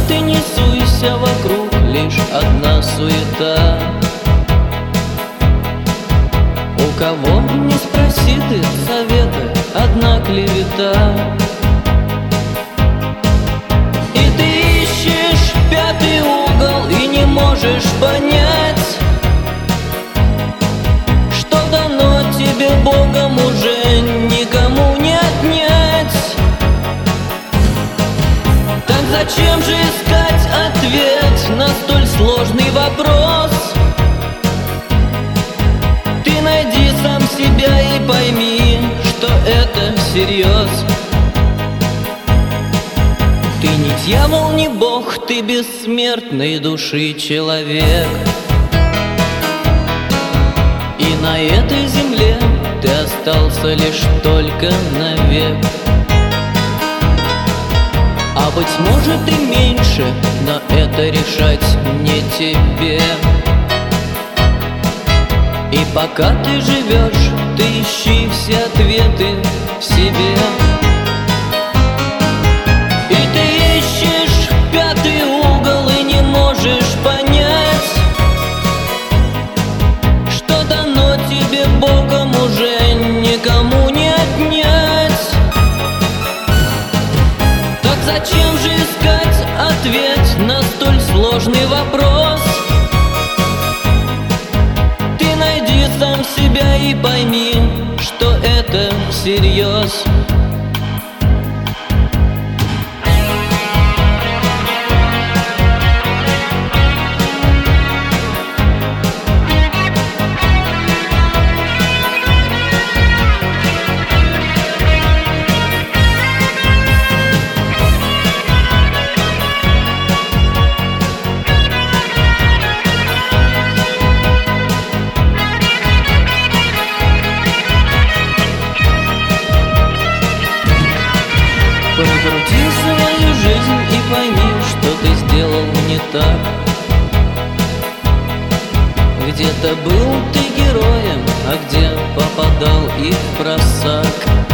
ты ни суйся, вокруг лишь одна суета. У кого не спроси ты совета, одна клевета. И ты ищешь пятый угол и не можешь понять, что дано тебе Богом уже никому не отнять. Так зачем же искать ответ на столь сложный вопрос? Ты найди сам себя и пойми, что это всерьез. Ты не дьявол, не бог, ты бессмертной души человек. И на этой земле ты остался лишь только навек. А быть может и меньше, но это решать не тебе. И пока ты живешь, ты ищи все ответы в себе. И ты ищешь пятый угол и не можешь понять, что дано тебе Богом уже никому не отнять. Так зачем же искать ответ на столь сложный вопрос? Ты найди сам себя и пойми, что это всерьез. Прокрути свою жизнь и пойми, что ты сделал не так. Где-то был ты героем, а где попадал и в просак.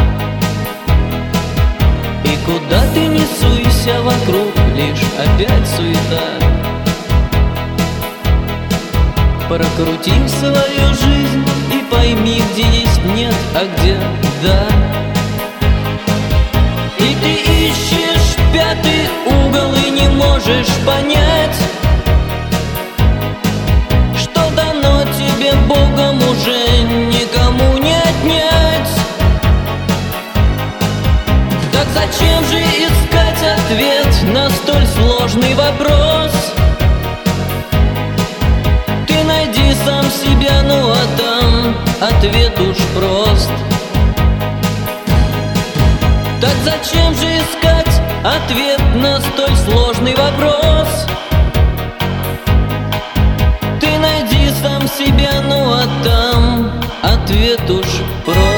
И куда ты не суйся, вокруг лишь опять суета. Прокрути свою жизнь и пойми, где есть нет, а где да. И ты ищешь пятый угол и не можешь понять, что дано тебе Богом уже никому не отнять. Так зачем же искать ответ на столь сложный вопрос? Ты найди сам себя, ну а там ответ уж прост. Так зачем же искать ответ на столь сложный вопрос? Ты найди сам себя, ну а там ответ уж прост.